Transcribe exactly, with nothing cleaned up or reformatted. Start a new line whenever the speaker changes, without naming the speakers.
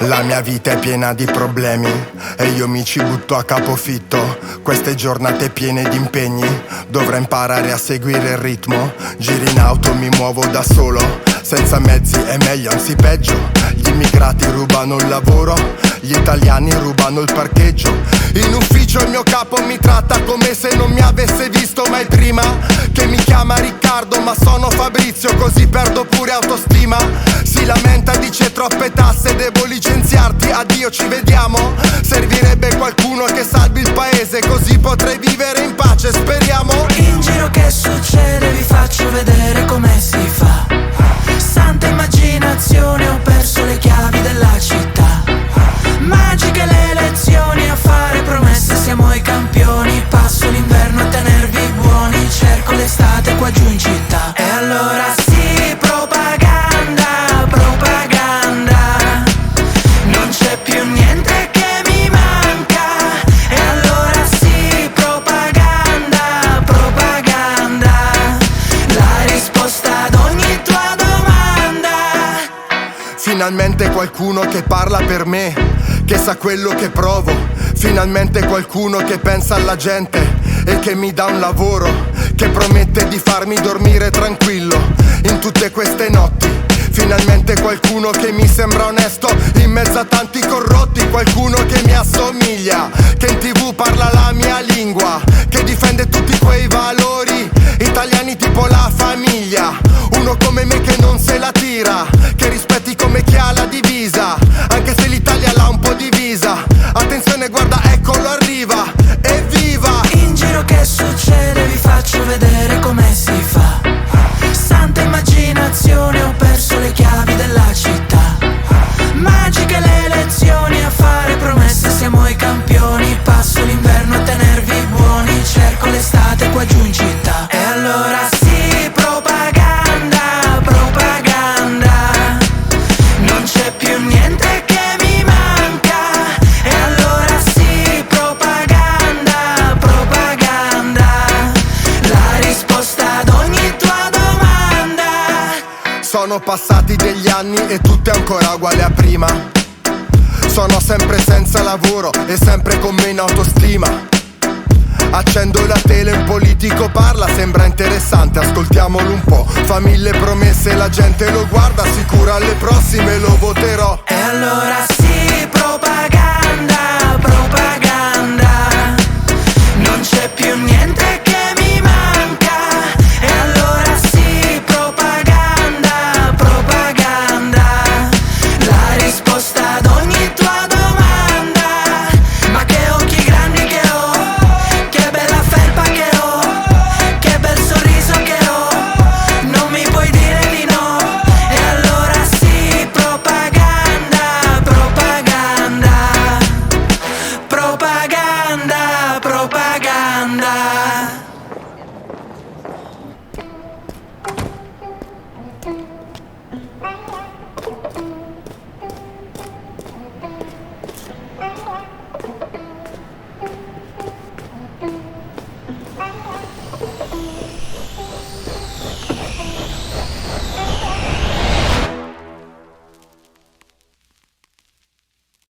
La mia vita è piena di problemi e io mi ci butto a capofitto. Queste giornate piene di impegni, dovrò imparare a seguire il ritmo. Giri in auto, mi muovo da solo, senza mezzi è meglio, anzi peggio. Gli immigrati rubano il lavoro, gli italiani rubano il parcheggio. In ufficio il mio capo mi tratta come se non mi avesse visto mai prima. Che mi chiama Riccardo ma sono Fabrizio, così perdo pure autostima. Si lamenta, dice troppe tasse, devo licenziarti, addio ci vediamo. Servirebbe qualcuno che salvi il paese, così potrei vivere in pace, speriamo.
In giro che succede, vi faccio vedere come si fa. Santa immaginazione, ho perso le chiavi della città. Magiche le lezioni, a fare promesse siamo i campioni. Passo l'inverno a tenervi buoni, cerco l'estate qua giù in città. E allora sì, propaganda, propaganda, non c'è più niente che mi manca. E allora sì, propaganda, propaganda, la risposta ad ogni tua domanda.
Finalmente qualcuno che parla per me, che sa quello che provo. Finalmente qualcuno che pensa alla gente e che mi dà un lavoro, che promette di farmi dormire tranquillo in tutte queste notti. Finalmente qualcuno che mi sembra onesto in mezzo a tanti corrotti. Qualcuno che mi assomiglia, che in tv parla la mia lingua, che difende tutti quei valori italiani tipo la famiglia. Uno come me che non se la tira, che rispetti come chi ha la divisa, anche se l'Italia l'ha un po' divisa. Attenzione, guarda, eccolo arriva, evviva!
In giro che succede, vi faccio vedere come si fa. Santa immaginazione, ho perso le chiavi della città. Magiche le lezioni, a fare promesse siamo i campioni. Passo l'inverno a tenervi buoni, cerco l'estate qua giù in città. E allora sì, propaganda, propaganda, non c'è più niente che mi manca. E allora sì, propaganda, propaganda, la risposta ad ogni tua domanda.
Sono passati degli anni e tutto è ancora uguale a prima. Sono sempre senza lavoro e sempre con meno autostima. Accendo la tele, un politico parla, sembra interessante, ascoltiamolo un po'. Fa mille promesse, la gente lo guarda, sicura alle prossime lo voterò.
E allora sì, propaganda, propaganda, non c'è più niente che mi manca. E allora sì, propaganda, propaganda, la risposta ad ogni tua domanda. Ma che occhi grandi che ho, che bella felpa che ho, che bel sorriso che ho, non mi puoi dire di no. E allora sì, propaganda, propaganda, propaganda, propaganda.